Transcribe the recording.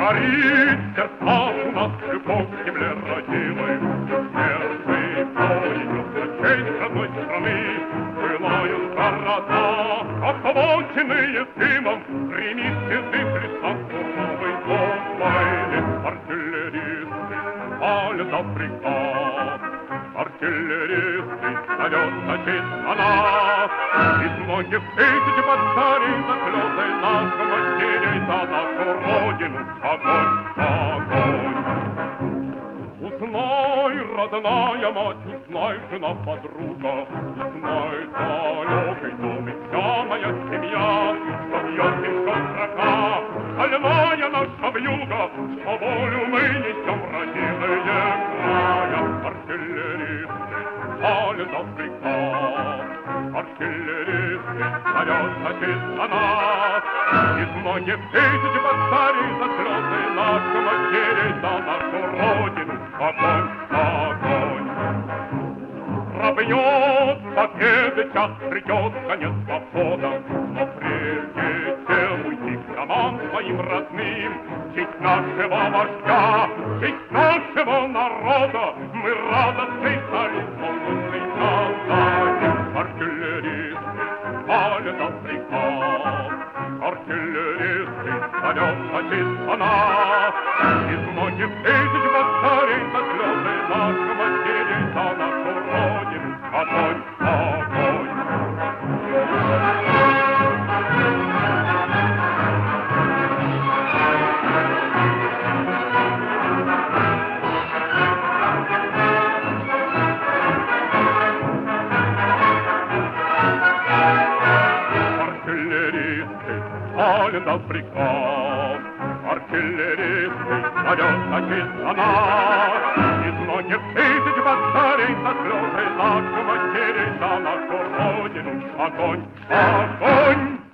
Горит в сердцах у нас любовь к земле родимой. Сердце поедет честь родной страны. Пылают города, охваченные дымом, гремит язык леса суровой дом войны. Артиллеристы палят за приказ, артиллеристы зовет честь на нас. Из многих тысяч батарей за слезы наших матерей, за нашу родину огонь, огонь. Узнай, родная мать, узнай, жена, подруга, узнай, далекой доме вся моя семья, что бьет еще строка, стальная наша вьюга, что волю мы несем, родимые края. Артиллеристы палят за приказ, артиллеристы зовет честь на нас. Из многих тысяч батарей за слезы наших матерей, за нашу родину огонь, огонь. Пробьет победы час, придет конец похода, но прежде чем уйти к домам своим родным, честь нашего вождя, честь нашего народа, мы радостный стали солнечный солдатик. Артиллеристы палят за приказ, артиллеристы зовет честь на нас. Из многих тысяч батарей за слезы наших матерей, за нашу родину огонь, огонь. Артиллеристы палят за приказ, артиллеристы зовет честь на нас. Из многих тысяч батарей за слезы наших матерей, за нашу родину огонь, огонь.